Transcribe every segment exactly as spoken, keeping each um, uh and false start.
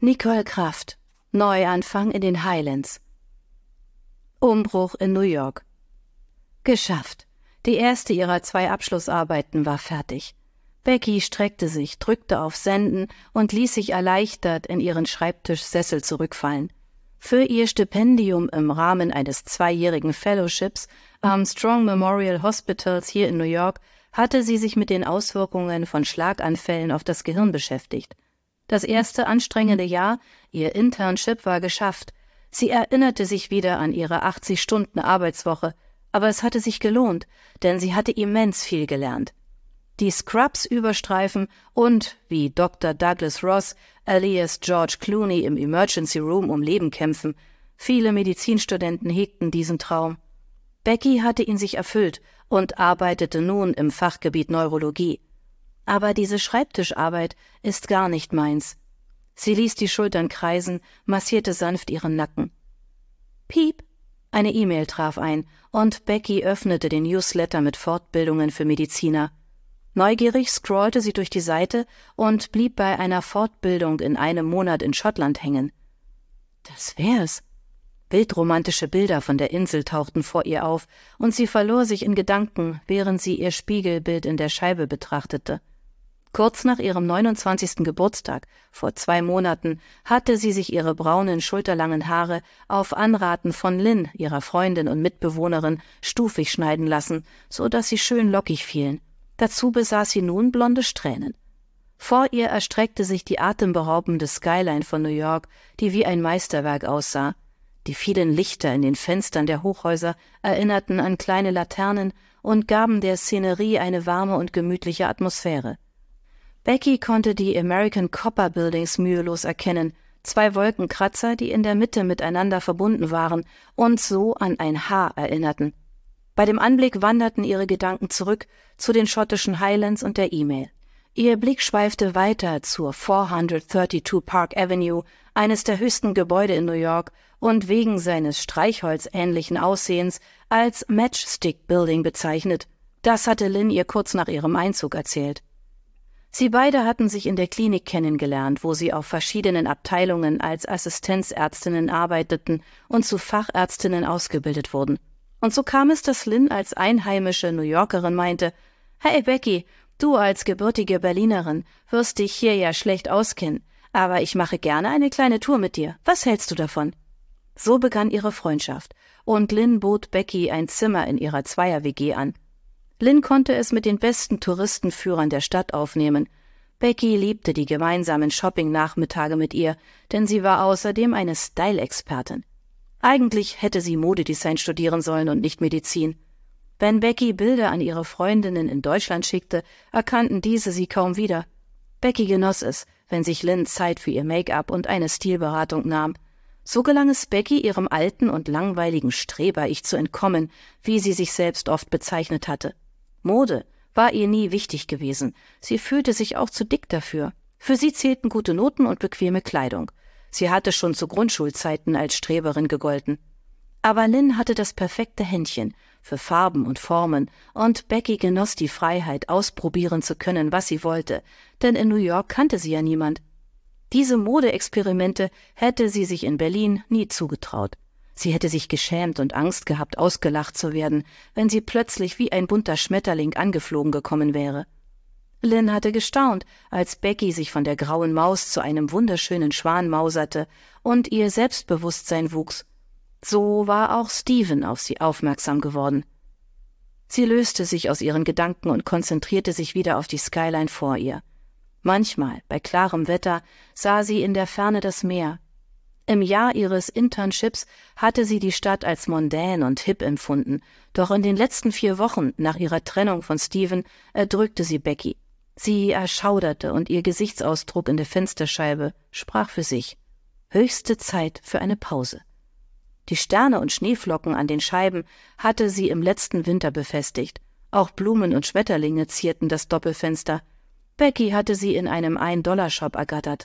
Nicole Kraft. Neuanfang in den Highlands. Umbruch in New York. Geschafft. Die erste ihrer zwei Abschlussarbeiten war fertig. Becky streckte sich, drückte auf Senden und ließ sich erleichtert in ihren Schreibtischsessel zurückfallen. Für ihr Stipendium im Rahmen eines zweijährigen Fellowships am Strong Memorial Hospitals hier in New York hatte sie sich mit den Auswirkungen von Schlaganfällen auf das Gehirn beschäftigt. Das erste anstrengende Jahr, ihr Internship, war geschafft. Sie erinnerte sich wieder an ihre achtzig-Stunden-Arbeitswoche, aber es hatte sich gelohnt, denn sie hatte immens viel gelernt. Die Scrubs überstreifen und, wie Doktor Douglas Ross, alias George Clooney im Emergency Room um Leben kämpfen. Viele Medizinstudenten hegten diesen Traum. Becky hatte ihn sich erfüllt und arbeitete nun im Fachgebiet Neurologie. Aber diese Schreibtischarbeit ist gar nicht meins. Sie ließ die Schultern kreisen, massierte sanft ihren Nacken. Piep! Eine E-Mail traf ein, und Becky öffnete den Newsletter mit Fortbildungen für Mediziner. Neugierig scrollte sie durch die Seite und blieb bei einer Fortbildung in einem Monat in Schottland hängen. Das wär's. Bildromantische Bilder von der Insel tauchten vor ihr auf, und sie verlor sich in Gedanken, während sie ihr Spiegelbild in der Scheibe betrachtete. Kurz nach ihrem neunundzwanzigsten Geburtstag, vor zwei Monaten, hatte sie sich ihre braunen, schulterlangen Haare auf Anraten von Lynn, ihrer Freundin und Mitbewohnerin, stufig schneiden lassen, so dass sie schön lockig fielen. Dazu besaß sie nun blonde Strähnen. Vor ihr erstreckte sich die atemberaubende Skyline von New York, die wie ein Meisterwerk aussah. Die vielen Lichter in den Fenstern der Hochhäuser erinnerten an kleine Laternen und gaben der Szenerie eine warme und gemütliche Atmosphäre. Becky konnte die American Copper Buildings mühelos erkennen, zwei Wolkenkratzer, die in der Mitte miteinander verbunden waren und so an ein Haar erinnerten. Bei dem Anblick wanderten ihre Gedanken zurück zu den schottischen Highlands und der E-Mail. Ihr Blick schweifte weiter zur vierhundertzweiunddreißig Park Avenue, eines der höchsten Gebäude in New York und wegen seines streichholzähnlichen Aussehens als Matchstick Building bezeichnet. Das hatte Lynn ihr kurz nach ihrem Einzug erzählt. Sie beide hatten sich in der Klinik kennengelernt, wo sie auf verschiedenen Abteilungen als Assistenzärztinnen arbeiteten und zu Fachärztinnen ausgebildet wurden. Und so kam es, dass Lynn als einheimische New Yorkerin meinte, »Hey Becky, du als gebürtige Berlinerin wirst dich hier ja schlecht auskennen, aber ich mache gerne eine kleine Tour mit dir. Was hältst du davon?« So begann ihre Freundschaft, und Lynn bot Becky ein Zimmer in ihrer Zweier-W G an. Lynn konnte es mit den besten Touristenführern der Stadt aufnehmen. Becky liebte die gemeinsamen Shopping-Nachmittage mit ihr, denn sie war außerdem eine Style-Expertin. Eigentlich hätte sie Modedesign studieren sollen und nicht Medizin. Wenn Becky Bilder an ihre Freundinnen in Deutschland schickte, erkannten diese sie kaum wieder. Becky genoss es, wenn sich Lynn Zeit für ihr Make-up und eine Stilberatung nahm. So gelang es Becky, ihrem alten und langweiligen Streber-Ich zu entkommen, wie sie sich selbst oft bezeichnet hatte. Mode war ihr nie wichtig gewesen. Sie fühlte sich auch zu dick dafür. Für sie zählten gute Noten und bequeme Kleidung. Sie hatte schon zu Grundschulzeiten als Streberin gegolten. Aber Lynn hatte das perfekte Händchen für Farben und Formen, und Becky genoss die Freiheit, ausprobieren zu können, was sie wollte, denn in New York kannte sie ja niemand. Diese Modeexperimente hätte sie sich in Berlin nie zugetraut. Sie hätte sich geschämt und Angst gehabt, ausgelacht zu werden, wenn sie plötzlich wie ein bunter Schmetterling angeflogen gekommen wäre. Lynn hatte gestaunt, als Becky sich von der grauen Maus zu einem wunderschönen Schwan mauserte und ihr Selbstbewusstsein wuchs. So war auch Steven auf sie aufmerksam geworden. Sie löste sich aus ihren Gedanken und konzentrierte sich wieder auf die Skyline vor ihr. Manchmal, bei klarem Wetter, sah sie in der Ferne das Meer. Im Jahr ihres Internships hatte sie die Stadt als mondän und hip empfunden, doch in den letzten vier Wochen nach ihrer Trennung von Steven erdrückte sie Becky. Sie erschauderte und ihr Gesichtsausdruck in der Fensterscheibe sprach für sich. Höchste Zeit für eine Pause. Die Sterne und Schneeflocken an den Scheiben hatte sie im letzten Winter befestigt. Auch Blumen und Schmetterlinge zierten das Doppelfenster. Becky hatte sie in einem Ein-Dollar-Shop ergattert.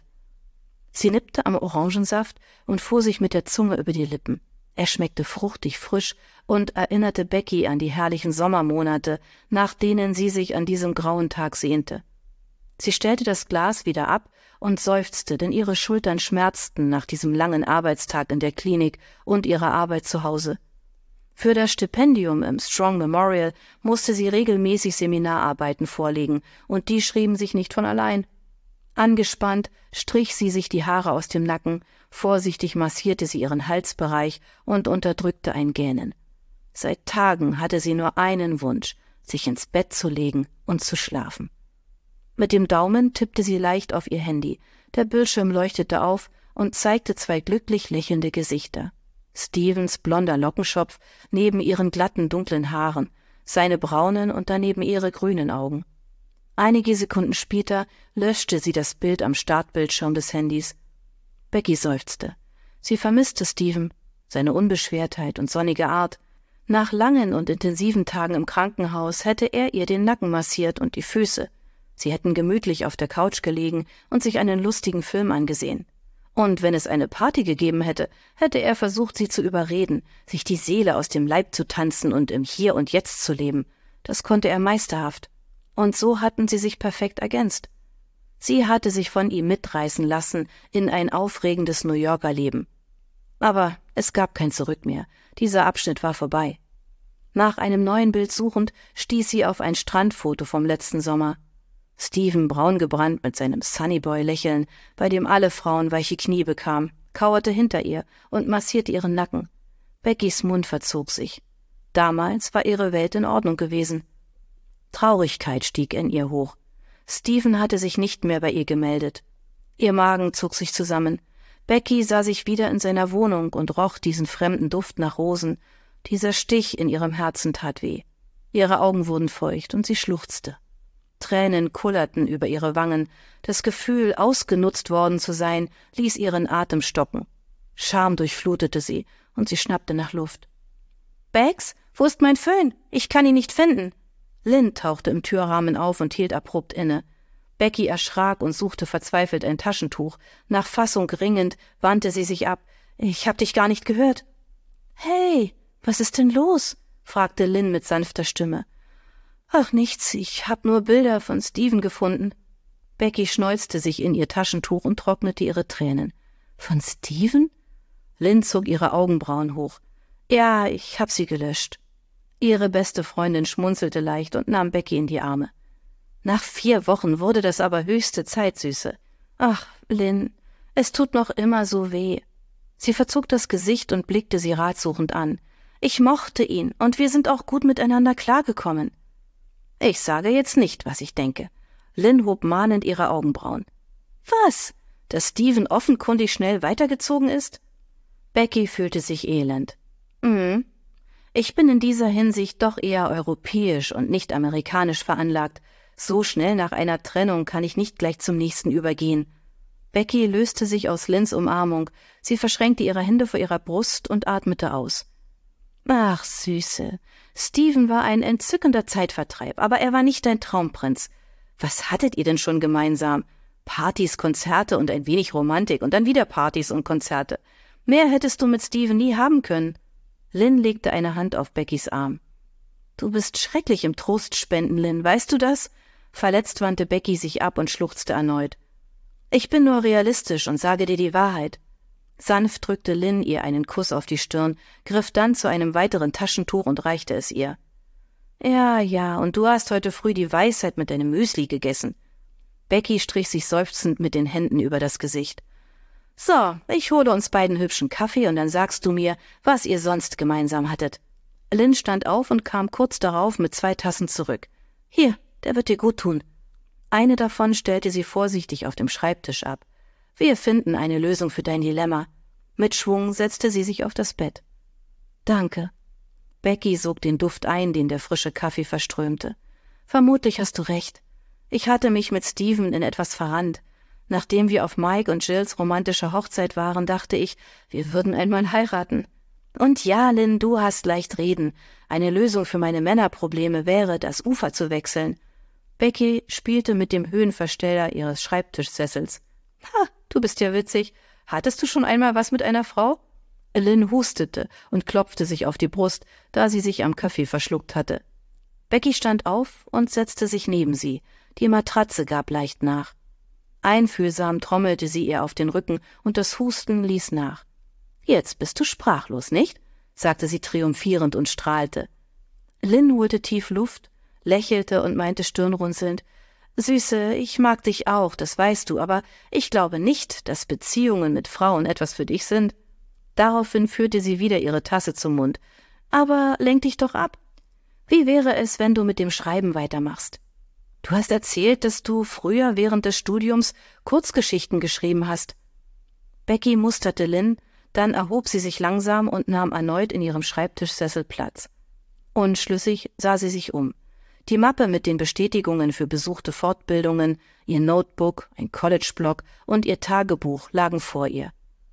Sie nippte am Orangensaft und fuhr sich mit der Zunge über die Lippen. Er schmeckte fruchtig frisch und erinnerte Becky an die herrlichen Sommermonate, nach denen sie sich an diesem grauen Tag sehnte. Sie stellte das Glas wieder ab und seufzte, denn ihre Schultern schmerzten nach diesem langen Arbeitstag in der Klinik und ihrer Arbeit zu Hause. Für das Stipendium im Strong Memorial musste sie regelmäßig Seminararbeiten vorlegen, und die schrieben sich nicht von allein. Angespannt strich sie sich die Haare aus dem Nacken, vorsichtig massierte sie ihren Halsbereich und unterdrückte ein Gähnen. Seit Tagen hatte sie nur einen Wunsch, sich ins Bett zu legen und zu schlafen. Mit dem Daumen tippte sie leicht auf ihr Handy. Der Bildschirm leuchtete auf und zeigte zwei glücklich lächelnde Gesichter. Stevens blonder Lockenschopf neben ihren glatten, dunklen Haaren, seine braunen und daneben ihre grünen Augen. Einige Sekunden später löschte sie das Bild am Startbildschirm des Handys. Becky seufzte. Sie vermisste Steven, seine Unbeschwertheit und sonnige Art. Nach langen und intensiven Tagen im Krankenhaus hätte er ihr den Nacken massiert und die Füße. Sie hätten gemütlich auf der Couch gelegen und sich einen lustigen Film angesehen. Und wenn es eine Party gegeben hätte, hätte er versucht, sie zu überreden, sich die Seele aus dem Leib zu tanzen und im Hier und Jetzt zu leben. Das konnte er meisterhaft. Und so hatten sie sich perfekt ergänzt. Sie hatte sich von ihm mitreißen lassen in ein aufregendes New Yorker Leben. Aber es gab kein Zurück mehr. Dieser Abschnitt war vorbei. Nach einem neuen Bild suchend stieß sie auf ein Strandfoto vom letzten Sommer. Steven, braungebrannt mit seinem Sunnyboy-Lächeln, bei dem alle Frauen weiche Knie bekamen, kauerte hinter ihr und massierte ihren Nacken. Beckys Mund verzog sich. Damals war ihre Welt in Ordnung gewesen. Traurigkeit stieg in ihr hoch. Steven hatte sich nicht mehr bei ihr gemeldet. Ihr Magen zog sich zusammen. Becky sah sich wieder in seiner Wohnung und roch diesen fremden Duft nach Rosen. Dieser Stich in ihrem Herzen tat weh. Ihre Augen wurden feucht und sie schluchzte. Tränen kullerten über ihre Wangen. Das Gefühl, ausgenutzt worden zu sein, ließ ihren Atem stocken. Scham durchflutete sie, und sie schnappte nach Luft. »Bags, wo ist mein Föhn? Ich kann ihn nicht finden!« Lynn tauchte im Türrahmen auf und hielt abrupt inne. Becky erschrak und suchte verzweifelt ein Taschentuch. Nach Fassung ringend wandte sie sich ab. »Ich hab dich gar nicht gehört.« »Hey, was ist denn los?« fragte Lynn mit sanfter Stimme. »Ach, nichts, ich hab nur Bilder von Steven gefunden.« Becky schneuzte sich in ihr Taschentuch und trocknete ihre Tränen. »Von Steven?« Lynn zog ihre Augenbrauen hoch. »Ja, ich hab sie gelöscht.« Ihre beste Freundin schmunzelte leicht und nahm Becky in die Arme. »Nach vier Wochen wurde das aber höchste Zeit, Süße. Ach, Lynn, es tut noch immer so weh.« Sie verzog das Gesicht und blickte sie ratsuchend an. »Ich mochte ihn, und wir sind auch gut miteinander klargekommen.« »Ich sage jetzt nicht, was ich denke.« Lynn hob mahnend ihre Augenbrauen. »Was? Dass Steven offenkundig schnell weitergezogen ist?« Becky fühlte sich elend. »Mhm. Ich bin in dieser Hinsicht doch eher europäisch und nicht amerikanisch veranlagt. So schnell nach einer Trennung kann ich nicht gleich zum nächsten übergehen.« Becky löste sich aus Lynns Umarmung. Sie verschränkte ihre Hände vor ihrer Brust und atmete aus. »Ach, Süße, Steven war ein entzückender Zeitvertreib, aber er war nicht dein Traumprinz. Was hattet ihr denn schon gemeinsam? Partys, Konzerte und ein wenig Romantik und dann wieder Partys und Konzerte. Mehr hättest du mit Steven nie haben können.« Lynn legte eine Hand auf Beckys Arm. »Du bist schrecklich im Trostspenden, Lynn, weißt du das?« Verletzt wandte Becky sich ab und schluchzte erneut. »Ich bin nur realistisch und sage dir die Wahrheit.« Sanft drückte Lynn ihr einen Kuss auf die Stirn, griff dann zu einem weiteren Taschentuch und reichte es ihr. »Ja, ja, und du hast heute früh die Weisheit mit deinem Müsli gegessen.« Becky strich sich seufzend mit den Händen über das Gesicht. »So, ich hole uns beiden hübschen Kaffee und dann sagst du mir, was ihr sonst gemeinsam hattet.« Lynn stand auf und kam kurz darauf mit zwei Tassen zurück. »Hier, der wird dir gut tun.« Eine davon stellte sie vorsichtig auf dem Schreibtisch ab. »Wir finden eine Lösung für dein Dilemma.« Mit Schwung setzte sie sich auf das Bett. »Danke.« Becky sog den Duft ein, den der frische Kaffee verströmte. »Vermutlich hast du recht. Ich hatte mich mit Steven in etwas verrannt. Nachdem wir auf Mike und Jills romantischer Hochzeit waren, dachte ich, wir würden einmal heiraten. Und ja, Lynn, du hast leicht reden. Eine Lösung für meine Männerprobleme wäre, das Ufer zu wechseln.« Becky spielte mit dem Höhenversteller ihres Schreibtischsessels. »Ha, du bist ja witzig. Hattest du schon einmal was mit einer Frau?« Lynn hustete und klopfte sich auf die Brust, da sie sich am Kaffee verschluckt hatte. Becky stand auf und setzte sich neben sie. Die Matratze gab leicht nach. Einfühlsam trommelte sie ihr auf den Rücken und das Husten ließ nach. »Jetzt bist du sprachlos, nicht?« sagte sie triumphierend und strahlte. Lynn holte tief Luft, lächelte und meinte stirnrunzelnd, »Süße, ich mag dich auch, das weißt du, aber ich glaube nicht, dass Beziehungen mit Frauen etwas für dich sind.« Daraufhin führte sie wieder ihre Tasse zum Mund. »Aber lenk dich doch ab. Wie wäre es, wenn du mit dem Schreiben weitermachst? Du hast erzählt, dass du früher während des Studiums Kurzgeschichten geschrieben hast.« Becky musterte Lynn, dann erhob sie sich langsam und nahm erneut in ihrem Schreibtischsessel Platz. Unschlüssig sah sie sich um. Die Mappe mit den Bestätigungen für besuchte Fortbildungen, ihr Notebook, ein College-Blog und ihr Tagebuch lagen vor ihr.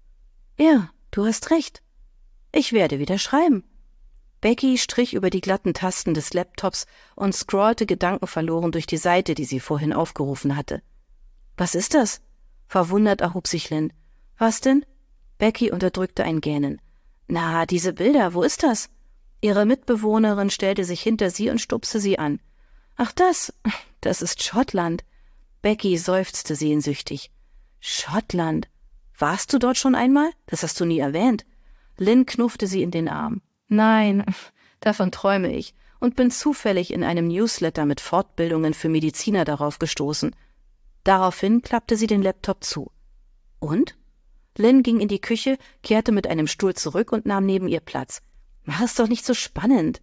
»Ja, du hast recht. Ich werde wieder schreiben.« Becky strich über die glatten Tasten des Laptops und scrollte gedankenverloren durch die Seite, die sie vorhin aufgerufen hatte. »Was ist das?« Verwundert erhob sich Lynn. »Was denn?« Becky unterdrückte ein Gähnen. »Na, diese Bilder, wo ist das?« Ihre Mitbewohnerin stellte sich hinter sie und stupste sie an. »Ach das, das ist Schottland.« Becky seufzte sehnsüchtig. »Schottland? Warst du dort schon einmal? Das hast du nie erwähnt.« Lynn knuffte sie in den Arm. »Nein, davon träume ich und bin zufällig in einem Newsletter mit Fortbildungen für Mediziner darauf gestoßen.« Daraufhin klappte sie den Laptop zu. »Und?« Lynn ging in die Küche, kehrte mit einem Stuhl zurück und nahm neben ihr Platz. »Mach es doch nicht so spannend.«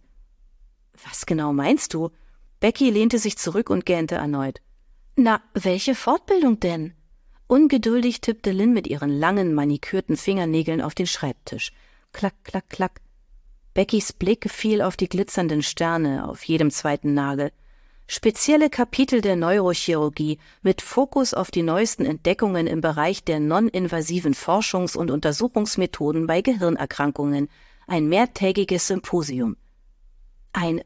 »Was genau meinst du?« Becky lehnte sich zurück und gähnte erneut. »Na, welche Fortbildung denn?« Ungeduldig tippte Lynn mit ihren langen, manikürten Fingernägeln auf den Schreibtisch. Klack, klack, klack. Beckys Blick fiel auf die glitzernden Sterne auf jedem zweiten Nagel. Spezielle Kapitel der Neurochirurgie mit Fokus auf die neuesten Entdeckungen im Bereich der non-invasiven Forschungs- und Untersuchungsmethoden bei Gehirnerkrankungen. Ein mehrtägiges Symposium. Ein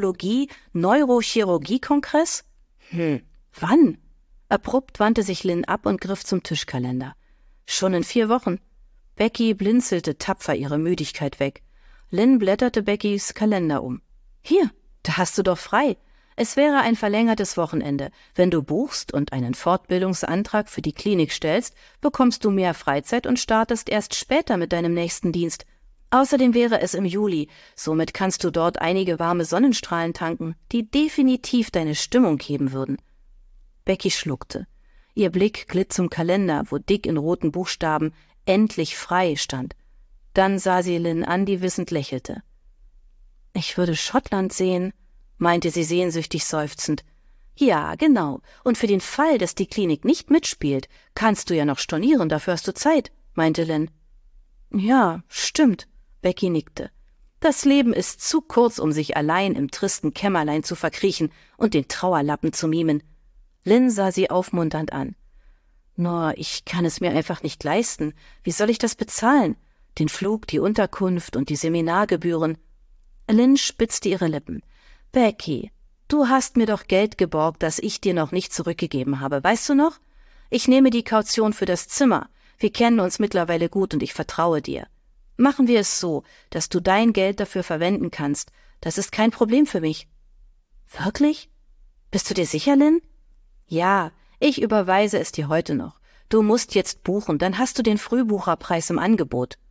Neurologie-Neurochirurgie-Kongress? Hm, wann? Abrupt wandte sich Lynn ab und griff zum Tischkalender. Schon in vier Wochen. Becky blinzelte tapfer ihre Müdigkeit weg. Lynn blätterte Beckys Kalender um. »Hier, da hast du doch frei. Es wäre ein verlängertes Wochenende. Wenn du buchst und einen Fortbildungsantrag für die Klinik stellst, bekommst du mehr Freizeit und startest erst später mit deinem nächsten Dienst. Außerdem wäre es im Juli. Somit kannst du dort einige warme Sonnenstrahlen tanken, die definitiv deine Stimmung heben würden.« Becky schluckte. Ihr Blick glitt zum Kalender, wo dick in roten Buchstaben »Endlich frei« stand. Dann sah sie Lynn an, die wissend lächelte. »Ich würde Schottland sehen«, meinte sie sehnsüchtig seufzend. »Ja, genau. Und für den Fall, dass die Klinik nicht mitspielt, kannst du ja noch stornieren, dafür hast du Zeit«, meinte Lynn. »Ja, stimmt«, Becky nickte. »Das Leben ist zu kurz, um sich allein im tristen Kämmerlein zu verkriechen und den Trauerlappen zu mimen.« Lynn sah sie aufmunternd an. »Nur, ich kann es mir einfach nicht leisten. Wie soll ich das bezahlen? Den Flug, die Unterkunft und die Seminargebühren.« Lynn spitzte ihre Lippen. »Becky, du hast mir doch Geld geborgt, das ich dir noch nicht zurückgegeben habe, weißt du noch? Ich nehme die Kaution für das Zimmer. Wir kennen uns mittlerweile gut und ich vertraue dir. Machen wir es so, dass du dein Geld dafür verwenden kannst. Das ist kein Problem für mich.« »Wirklich? Bist du dir sicher, Lynn?« »Ja, ich überweise es dir heute noch. Du musst jetzt buchen, dann hast du den Frühbucherpreis im Angebot.«